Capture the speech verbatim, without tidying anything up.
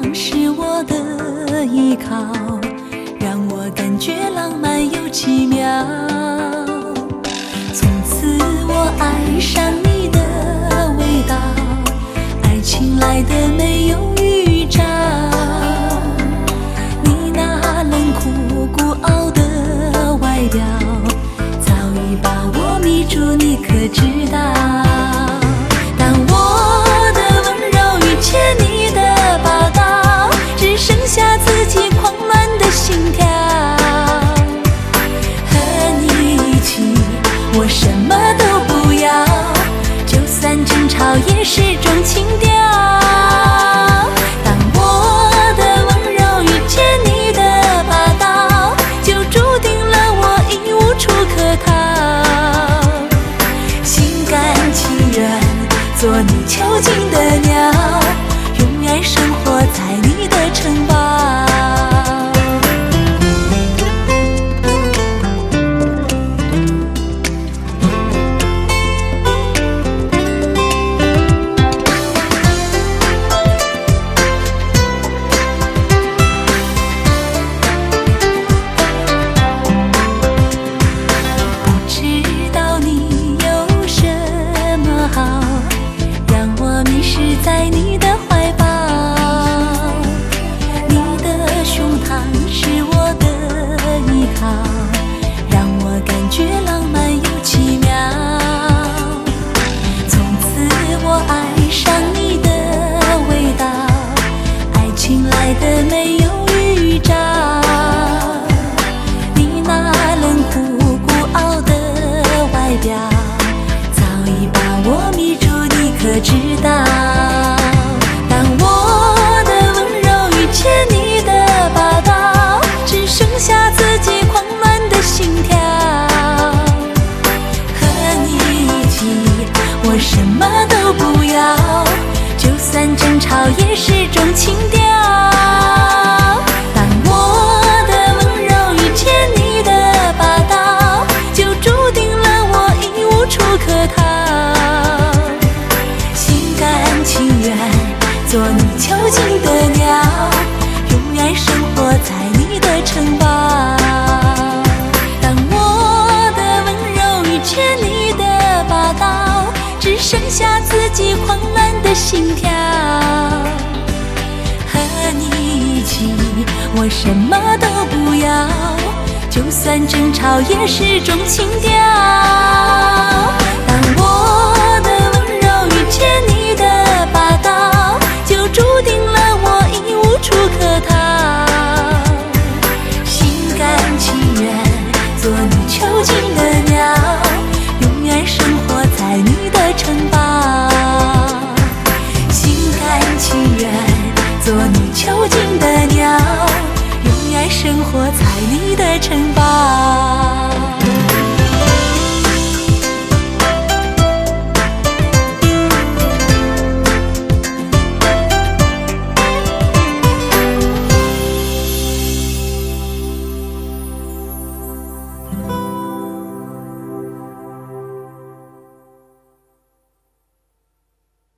是我的依靠，让我感觉浪漫又奇妙。从此我爱上你的味道，爱情来的没有预兆。你那冷酷孤傲的外表，早已把我迷住，你可知道？当我的温柔遇见你的霸道，只剩下自己狂乱的心跳。和你一起，我什么都不要，就算争吵也是种情调。当我的温柔遇见你的霸道，就注定了我已无处可逃。心甘情愿做你囚禁的鸟，永远生活在你的城堡。在你的怀抱，你的胸膛是我的依靠，让我感觉浪漫又奇妙。从此我爱上你的味道，爱情来的没有预兆。你那冷酷孤傲的外表，早已把我迷住，你可知道？我什么都不要，就算争吵也是种情调。当我的温柔遇见你的霸道，就注定了我已无处可逃。心甘情愿做你囚禁的鸟，永远生活在你的城堡。当我的温柔遇见你的霸道，只剩下自己狂乱的心跳。和你一起，我什么都不要，就算争吵也是种情调。当我的温柔遇见你的霸道，就注定了我已无处可逃。心甘情愿做你囚禁的鸟，永远生活在你的城堡。心甘情愿做你囚禁的鸟，永远生活在你的城堡。